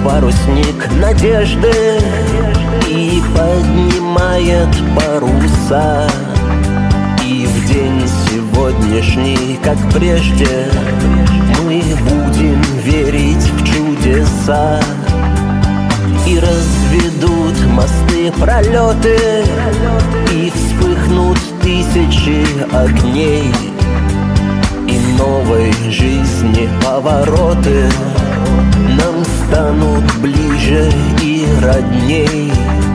парусник надежды и поднимает паруса. И в день сегодняшний, как прежде, мы будем верить в чудеса. И разведут мосты пролеты, и вспыхнут тысячи огней, и новой жизни повороты нам станут ближе и родней.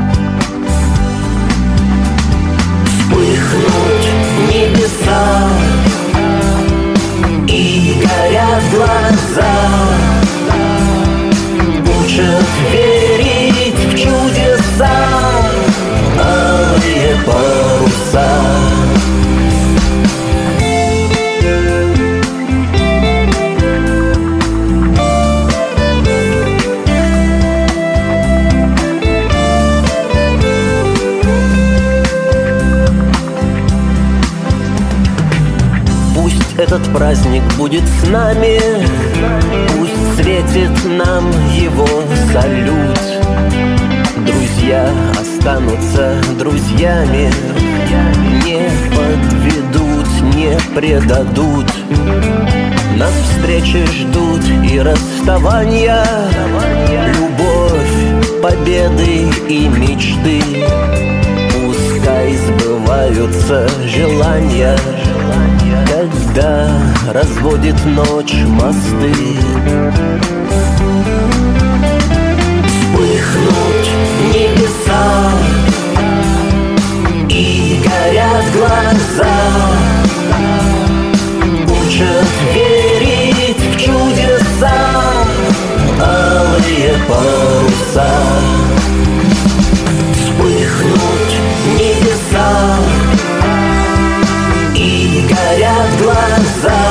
Вспыхнут небеса, и горят глаза, учат верить в чудеса, алые паруса. Этот праздник будет с нами, пусть светит нам его салют. Друзья останутся друзьями, не подведут, не предадут. Нас встречи ждут и расставания, любовь, победы и мечты. Пускай сбываются желания, когда разводит ночь мосты. Вспыхнут небеса, и горят глаза, учат верить в чудеса, алые паруса. Вспыхнут небеса, и горят глаза,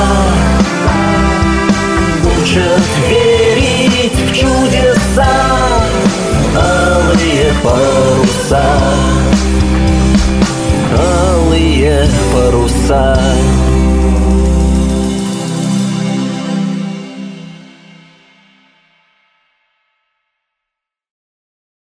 учат верить в чудеса, алые паруса, алые паруса.